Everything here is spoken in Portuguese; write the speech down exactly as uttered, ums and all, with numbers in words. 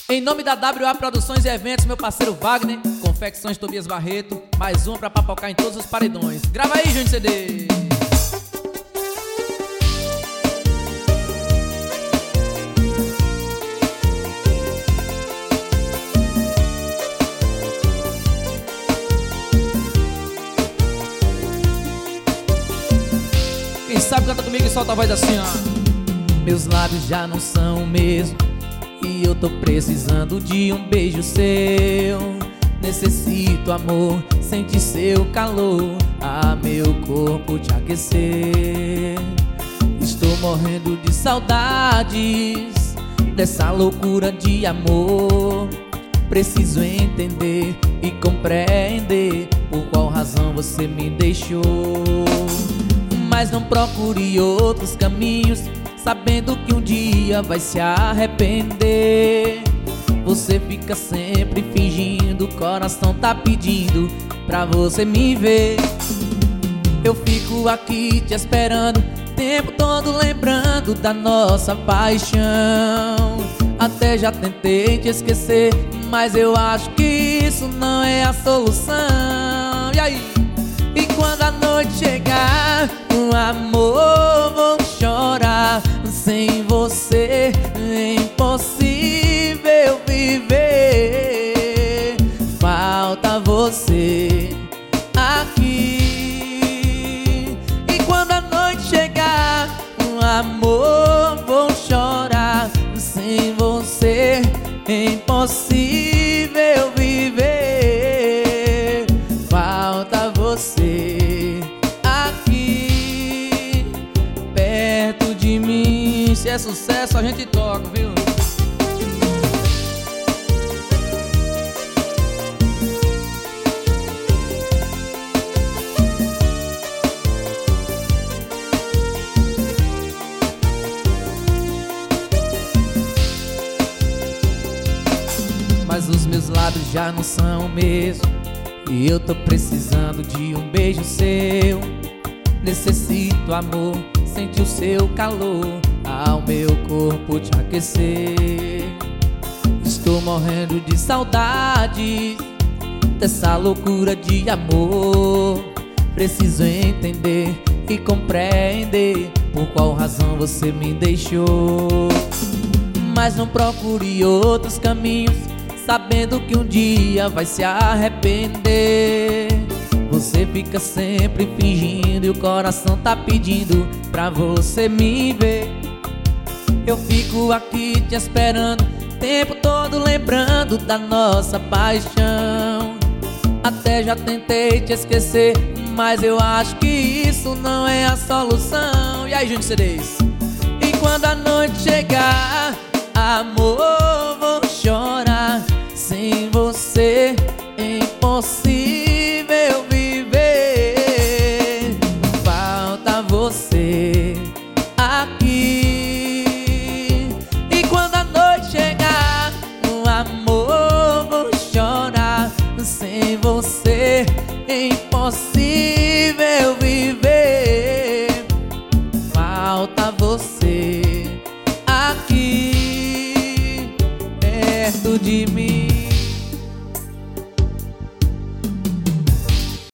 Em nome da W A Produções e Eventos, meu parceiro Wagner, Confecções Tobias Barreto, mais uma pra papocar em todos os paredões. Grava aí, Júnior C D. Quem sabe canta comigo e solta a voz assim, ó. Meus lábios já não são o mesmo e eu tô precisando de um beijo seu. Necessito amor, sentir seu calor, a meu corpo te aquecer. Estou morrendo de saudades dessa loucura de amor. Preciso entender e compreender por qual razão você me deixou. Mas não procure outros caminhos, sabendo que um dia vai se arrepender. Você fica sempre fingindo, o coração tá pedindo pra você me ver. Eu fico aqui te esperando, o tempo todo lembrando da nossa paixão. Até já tentei te esquecer, mas eu acho que isso não é a solução. E aí? E quando a noite chegar, o amor, vou chorar. Sem você é impossível viver. Falta você aqui. E quando a noite chegar, o amor, vou chorar. Sem você é impossível viver. Falta você aqui perto de mim. Se é sucesso a gente toca, viu? Mas os meus lábios já não são o mesmo e eu tô precisando de um beijo seu. Necessito amor, sentir o seu calor, ao meu corpo te aquecer. Estou morrendo de saudade dessa loucura de amor. Preciso entender e compreender por qual razão você me deixou. Mas não procure outros caminhos, sabendo que um dia vai se arrepender. Você fica sempre fingindo e o coração tá pedindo pra você me ver. Eu fico aqui te esperando, o tempo todo lembrando da nossa paixão. Até já tentei te esquecer, mas eu acho que isso não é a solução. E aí, Júnior C Ds? E quando a noite chegar, amor, vou chorar. Sem você é impossível viver. Falta você aqui. E quando a noite chegar, o amor, vou chorar. Sem você é impossível viver. Falta você aqui perto de mim.